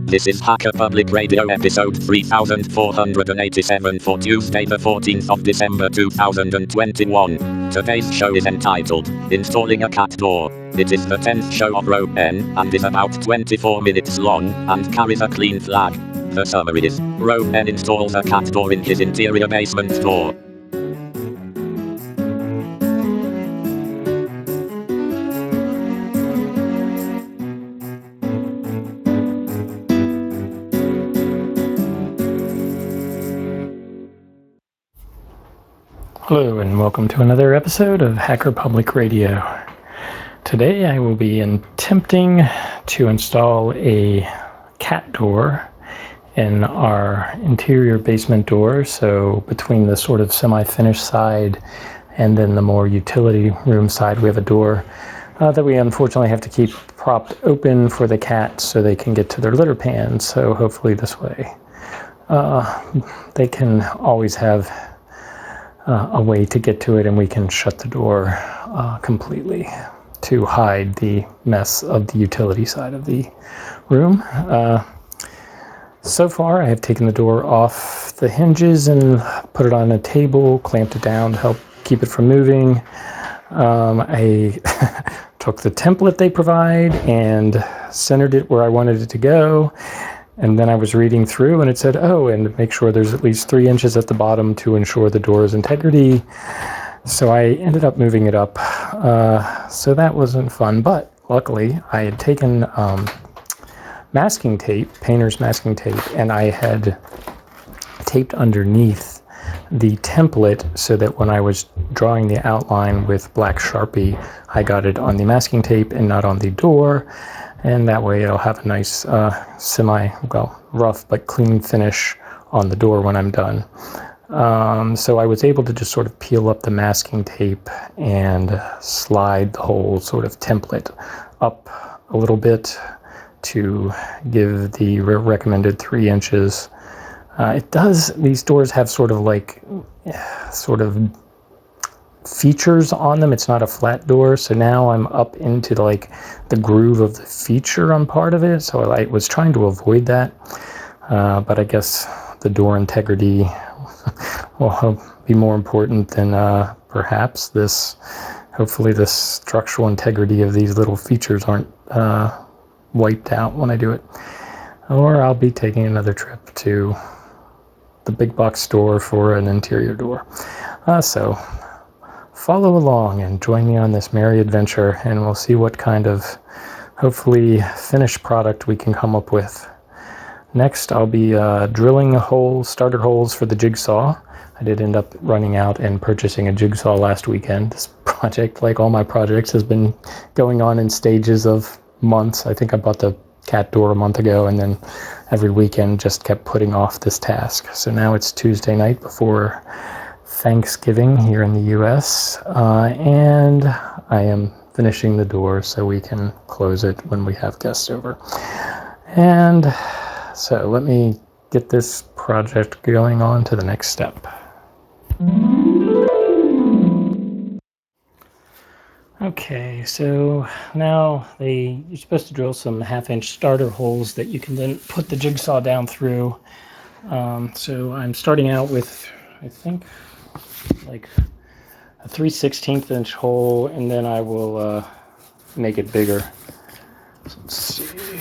This is Hacker Public Radio episode 3487 for Tuesday the 14th of December 2021. Today's show is entitled, Installing a Cat Door. It is the 10th show of Rope N, and is about 24 minutes long, and carries a clean flag. The summary is, Rope N installs a cat door in his interior basement door. Hello and welcome to another episode of Hacker Public Radio. Today I will be attempting to install a cat door in our interior basement door, so between the sort of semi-finished side and then the more utility room side, we have a door that we unfortunately have to keep propped open for the cats so they can get to their litter pans. So hopefully this way they can always have a way to get to it, and we can shut the door completely to hide the mess of the utility side of the room. So far I have taken the door off the hinges and put it on a table, clamped it down to help keep it from moving. I took the template they provide and centered it where I wanted it to go. And then I was reading through and it said, and make sure there's at least 3 inches at the bottom to ensure the door's integrity. So I ended up moving it up. So that wasn't fun, but luckily I had taken masking tape, painter's masking tape, and I had taped underneath the template so that when I was drawing the outline with black Sharpie, I got it on the masking tape and not on the door. And that way it'll have a nice rough but clean finish on the door when I'm done. So I was able to just sort of peel up the masking tape and slide the whole sort of template up a little bit to give the recommended 3 inches. These doors have sort of features on them. It's not a flat door, so now I'm up into the groove of the feature on part of it, so I was trying to avoid that, but I guess the door integrity will be more important than perhaps hopefully the structural integrity of these little features aren't wiped out when I do it, or I'll be taking another trip to the big box store for an interior door. So follow along and join me on this merry adventure, and we'll see what kind of hopefully finished product we can come up with. Next, I'll be drilling starter holes for the jigsaw. I did end up running out and purchasing a jigsaw last weekend. This project, like all my projects, has been going on in stages of months. I think I bought the cat door a month ago, and then every weekend just kept putting off this task. So now it's Tuesday night before Thanksgiving here in the US, and I am finishing the door so we can close it when we have guests over. And so let me get this project going on to the next step. Okay, so now you're supposed to drill some 1/2-inch starter holes that you can then put the jigsaw down through. So I'm starting out with, I think, like a 3/16 inch hole, and then I will make it bigger. So let's see.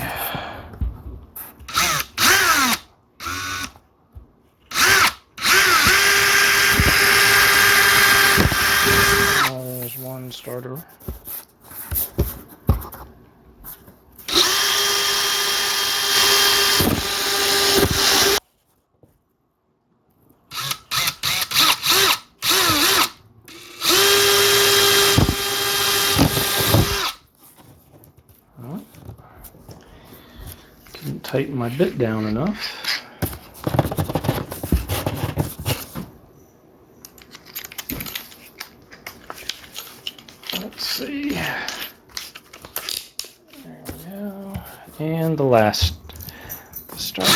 There's one starter. Didn't tighten my bit down enough. Let's see. There we go. And the last starter.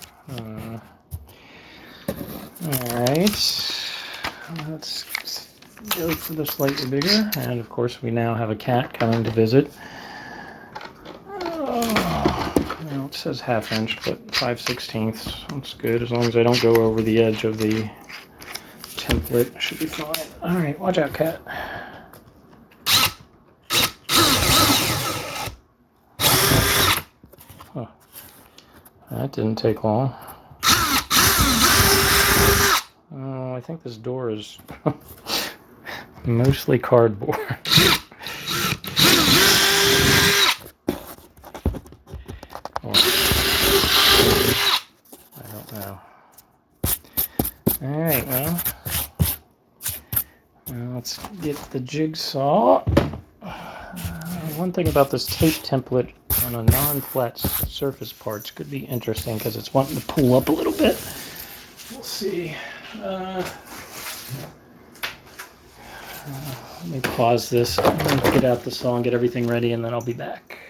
All right. Let's go for the slightly bigger. And of course we now have a cat coming to visit. Now it says 1/2 inch, but 5/16. That's good, as long as I don't go over the edge of the template. Should be fine. Alright, watch out, cat. Huh. That didn't take long. Oh, I think this door is mostly cardboard. I don't know. Alright, well, let's get the jigsaw. One thing about this tape template on a non-flat surface parts could be interesting because it's wanting to pull up a little bit. We'll see. Let me pause this and get out the saw and get everything ready, and then I'll be back.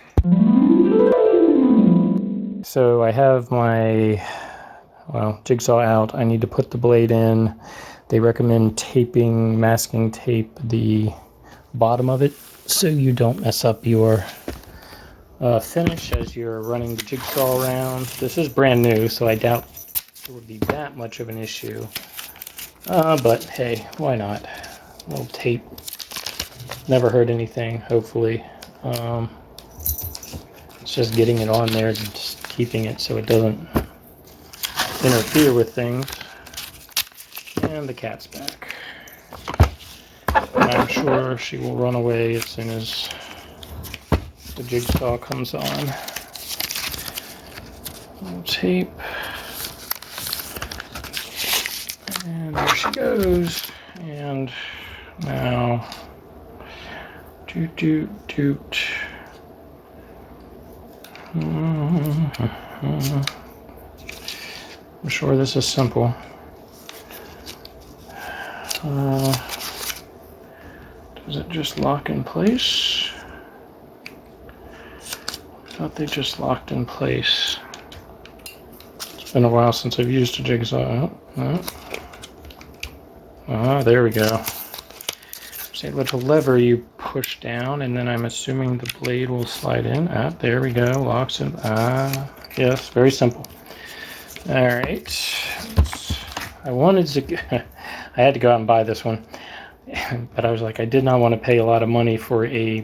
So I have my jigsaw out. I need to put the blade in. They recommend taping, masking tape the bottom of it so you don't mess up your finish as you're running the jigsaw around. This is brand new, so I doubt it would be that much of an issue. But hey, why not? A little tape. Never hurt anything, hopefully. It's just getting it on there and just keeping it so it doesn't interfere with things. And the cat's back. I'm sure she will run away as soon as the jigsaw comes on. Little tape. And there she goes. And now, doot doot doot. I'm sure this is simple. Does it just lock in place? I thought they just locked in place. It's been a while since I've used a jigsaw. There we go. See, with the lever you push down, and then I'm assuming the blade will slide in. There we go. Locks in. Yes, very simple. All right. I wanted to. I had to go out and buy this one, but I was like, I did not want to pay a lot of money for a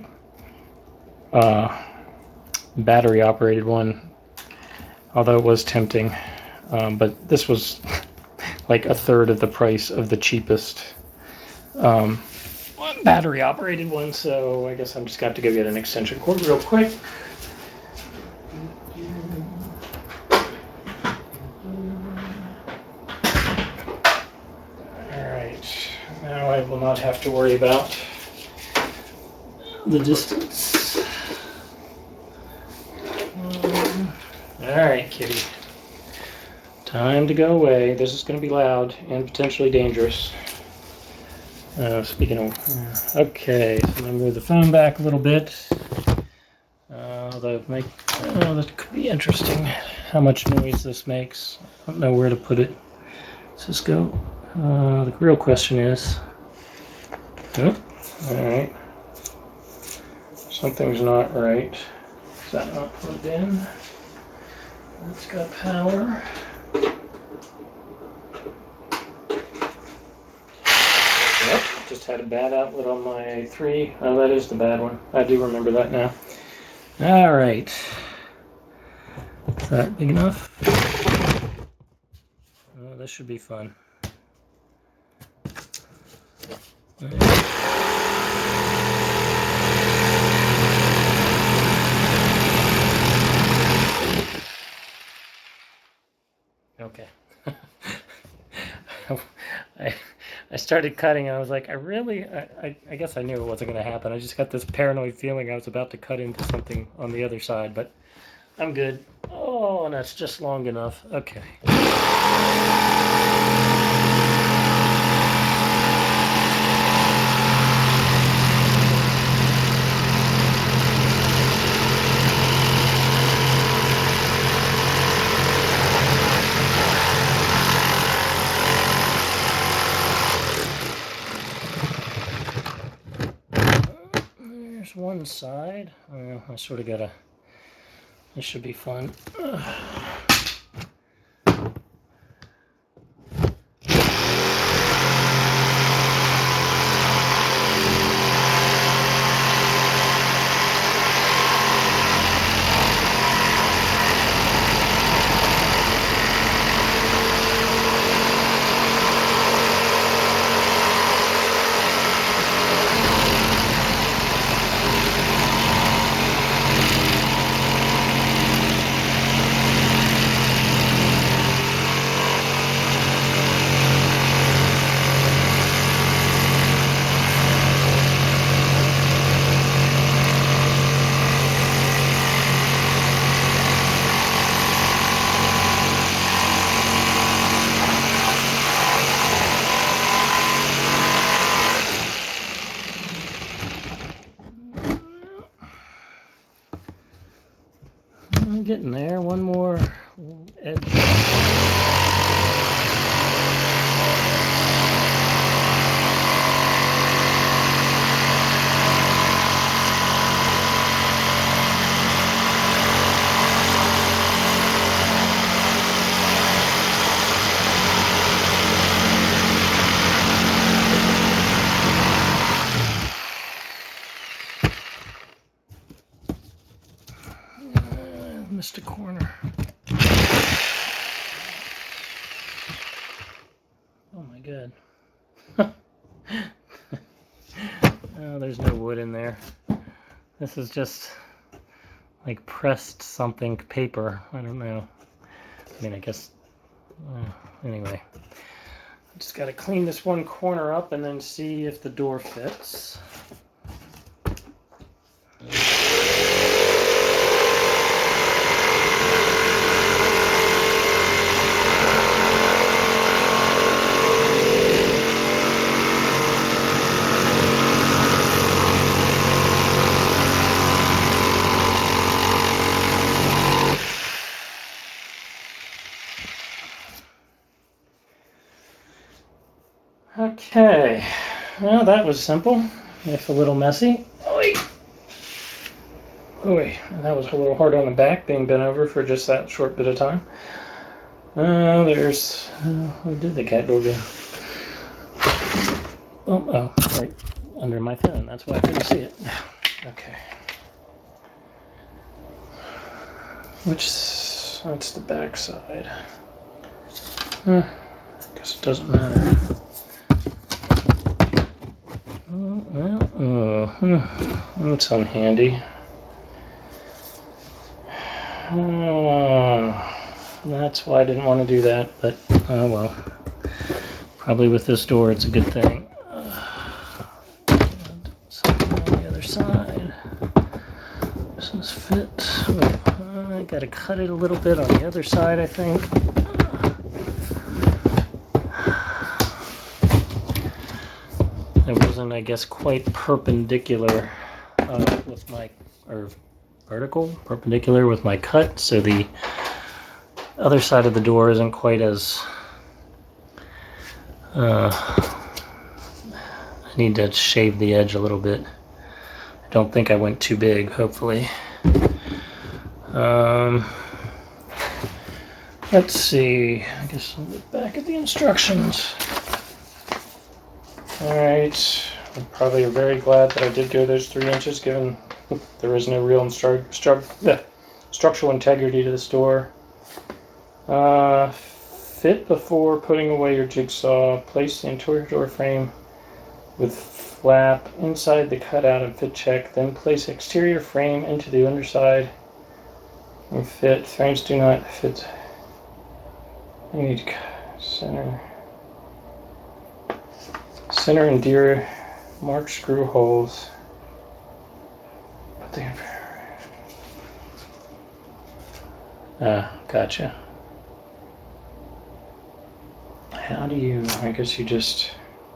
battery-operated one, although it was tempting. But this was like 1/3 of the price of the cheapest battery-operated one, so I guess I'm just got to go get an extension cord real quick. Alright, now I will not have to worry about the distance. Alright, kitty. Time to go away. This is going to be loud and potentially dangerous. Speaking of, okay, so I'm going to move the phone back a little bit. That could be interesting, how much noise this makes. I don't know where to put it. Does this go? The real question is, alright, something's not right. Is that not plugged in? It's got power. Just had a bad outlet on my 3. Oh, that is the bad one. I do remember that now. Alright. Is that big enough? Oh, this should be fun. Okay. I started cutting and I was like, I guess I knew it wasn't going to happen. I just got this paranoid feeling I was about to cut into something on the other side, but I'm good. Oh, and that's just long enough. Okay. there's one side. I sort of gotta. This should be fun. I'm getting there. One more edge. Missed a corner. Oh my god. Oh, there's no wood in there. This is just like pressed something paper. I don't know. I mean, I guess. Anyway. I just got to clean this one corner up and then see if the door fits. Okay, well that was simple, if a little messy. Oy, that was a little hard on the back, being bent over for just that short bit of time. There's, where did the cat door go? Oh, right under my phone, that's why I couldn't see it. Okay. That's the back side. I guess it doesn't matter. That's unhandy. That's why I didn't want to do that, but oh well. Probably with this door, it's a good thing. Something on the other side. Doesn't fit. I gotta cut it a little bit on the other side, I think. It wasn't, I guess, quite perpendicular with my, or vertical, perpendicular with my cut, so the other side of the door isn't quite as, I need to shave the edge a little bit. I don't think I went too big, hopefully. Let's see, I guess I'll look back at the instructions. Alright, I'm probably very glad that I did go those 3 inches, given there is no real structural integrity to this door. Fit before putting away your jigsaw. Place the interior door frame with flap inside the cutout and fit check. Then place exterior frame into the underside and fit. Frames do not fit. You need center and deer mark screw holes. Gotcha. How do you, I guess you just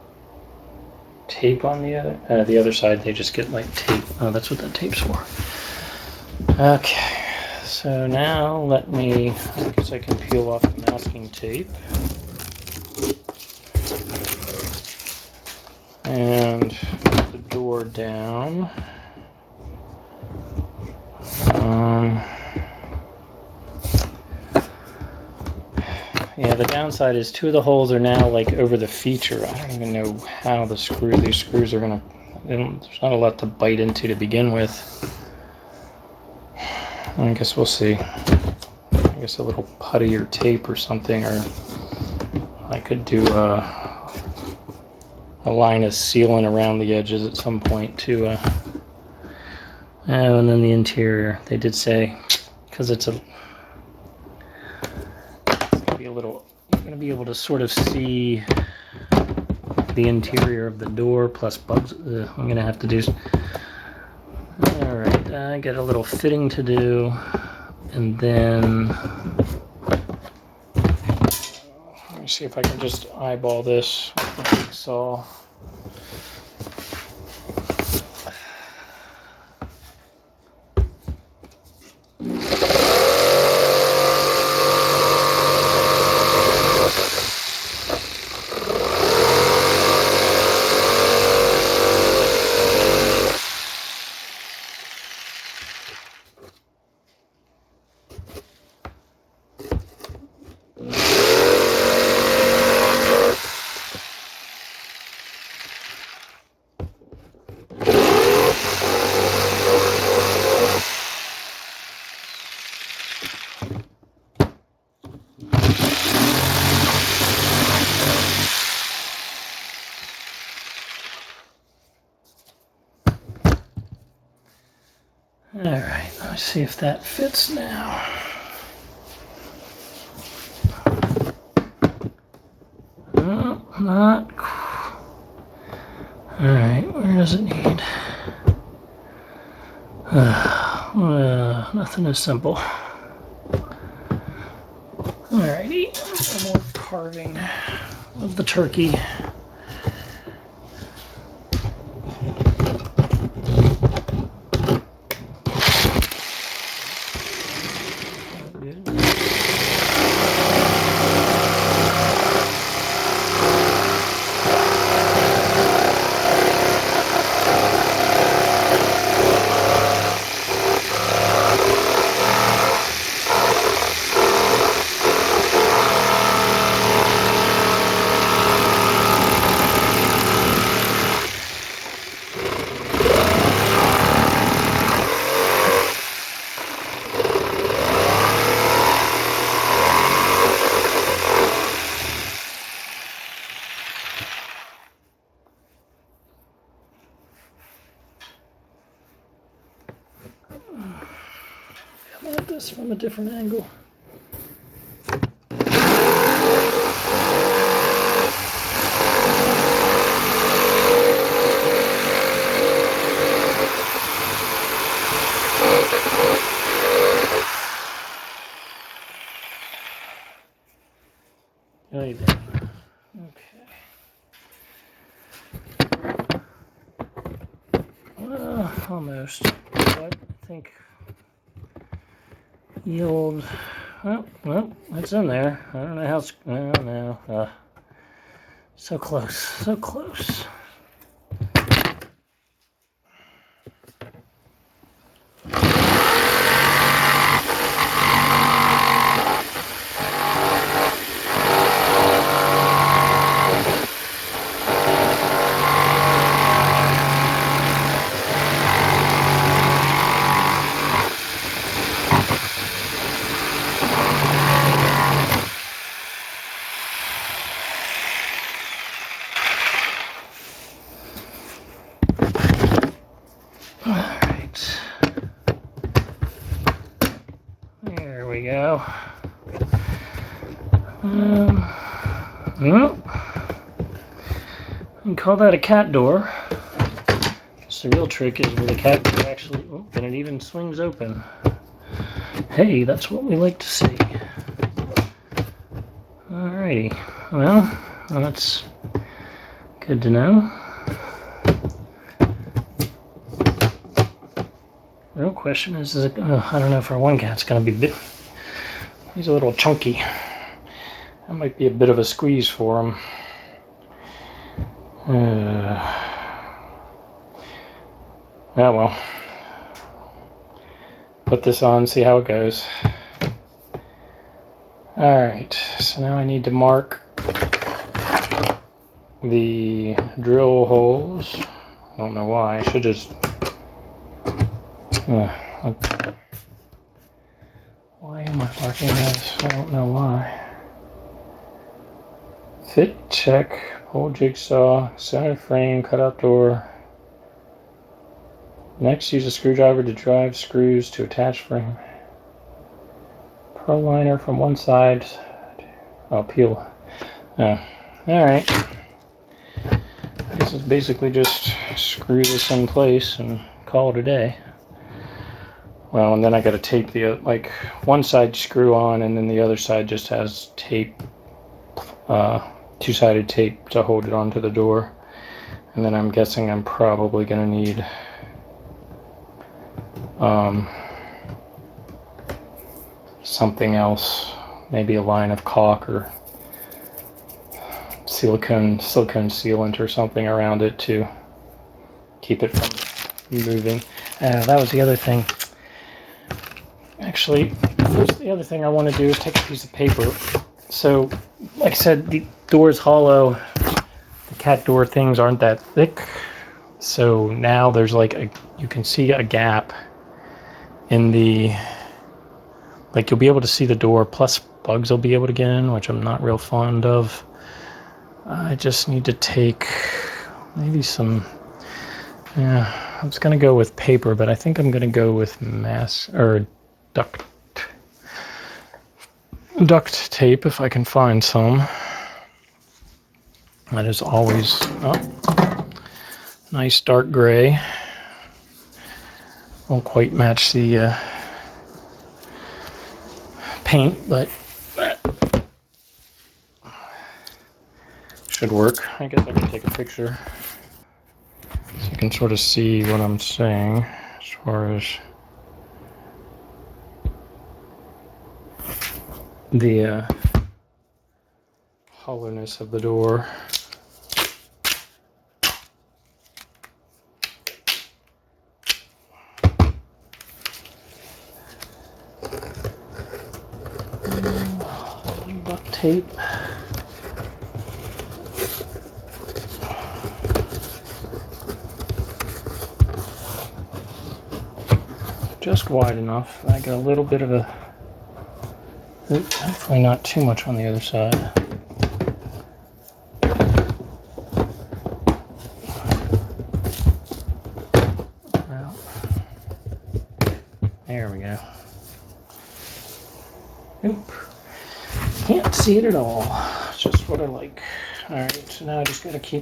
tape on the other side, they just get like tape. Oh, that's what that tape's for. Okay, so now I guess I can peel off the masking tape. And put the door down. Yeah, the downside is two of the holes are now like over the feature. I don't even know how these screws are gonna, there's not a lot to bite into to begin with. I guess we'll see. I guess a little putty or tape or something, or I could do a line of sealant around the edges at some point too. And then the interior, they did say, because it's gonna be a little, you're gonna be able to sort of see the interior of the door plus bugs. I'm gonna have to do. All right, I got a little fitting to do, and then let me see if I can just eyeball this with the jigsaw. All right, let's see if that fits now. No, not. All right, where does it need? Nothing is simple. Alrighty, some more carving of the turkey. Come at this from a different angle. Oh, you did. Okay. Almost. But I think yield. Well, it's in there. I don't know how it's. I don't know. So close. So close. There we go. Well, you can call that a cat door. So the real trick is where the cat door actually, and it even swings open. Hey, that's what we like to see. Alrighty, well, that's good to know. The real question is it, I don't know if our one cat's going to be big. He's a little chunky. That might be a bit of a squeeze for him. Oh well. put this on, see how it goes. Alright, so now I need to mark the drill holes. I don't know why, I should just... Why am I marking this? I don't know why. Fit check, pull jigsaw, center frame, cutout door. Next, use a screwdriver to drive screws to attach frame. Pearl liner from one side. Oh, peel. Oh, alright. This is basically just screw this in place and call it a day. Well, and then I gotta tape the, like, one side screw on, and then the other side just has tape, two-sided tape to hold it onto the door. And then I'm guessing I'm probably gonna need something else, maybe a line of caulk or silicone sealant or something around it to keep it from moving. That was the other thing. Actually, the other thing I want to do is take a piece of paper. So, like I said, the door is hollow. The cat door things aren't that thick. So now there's like you can see a gap in the, like you'll be able to see the door, plus bugs will be able to get in, which I'm not real fond of. I just need to take maybe some, I was going to go with paper, but I think I'm going to go with duct tape if I can find some. That is always, nice dark gray. Won't quite match the paint, but should work. I guess I can take a picture so you can sort of see what I'm saying as far as the hollowness of the door. Duct tape. Just wide enough. I got a little bit of a, hopefully not too much on the other side. Well, there we go. Oop. Can't see it at all. It's just what I like. Alright, so now I just gotta keep.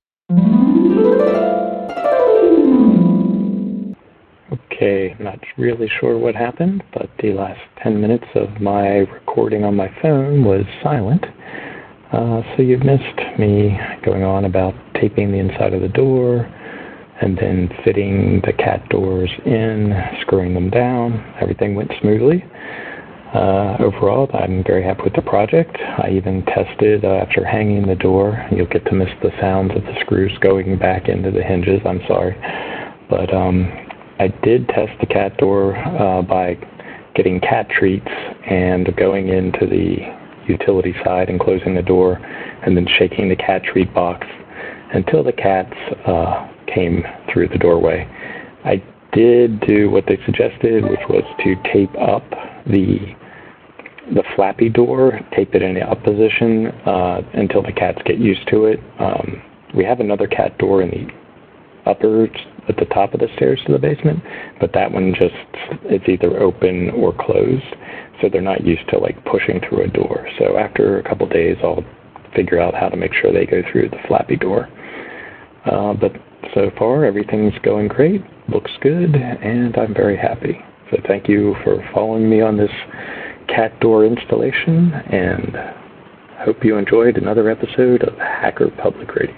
Okay, I'm not really sure what happened, but the last 10 minutes of my recording on my phone was silent. So you've missed me going on about taping the inside of the door, and then fitting the cat doors in, screwing them down. Everything went smoothly. Overall, I'm very happy with the project. I even tested after hanging the door. You'll get to miss the sounds of the screws going back into the hinges. I'm sorry. But I did test the cat door by getting cat treats and going into the utility side and closing the door, and then shaking the cat treat box until the cats came through the doorway. I did do what they suggested, which was to tape up the flappy door, tape it in the up position until the cats get used to it. We have another cat door in the upper, at the top of the stairs to the basement, but that one just, it's either open or closed, so they're not used to like pushing through a door. So after a couple days, I'll figure out how to make sure they go through the flappy door. But so far, everything's going great, looks good, and I'm very happy. So thank you for following me on this cat door installation, and hope you enjoyed another episode of Hacker Public Radio.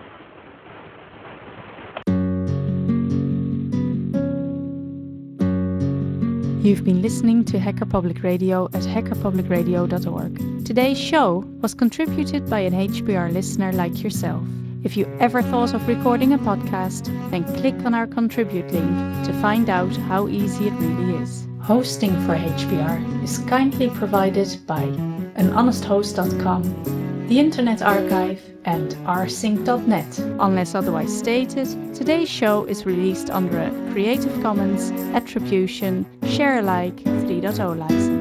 You've been listening to Hacker Public Radio at hackerpublicradio.org. Today's show was contributed by an HPR listener like yourself. If you ever thought of recording a podcast, then click on our contribute link to find out how easy it really is. Hosting for HPR is kindly provided by anhonesthost.com, the Internet Archive, and rsync.net. Unless otherwise stated, today's show is released under a Creative Commons Attribution Share Alike 3.0 license.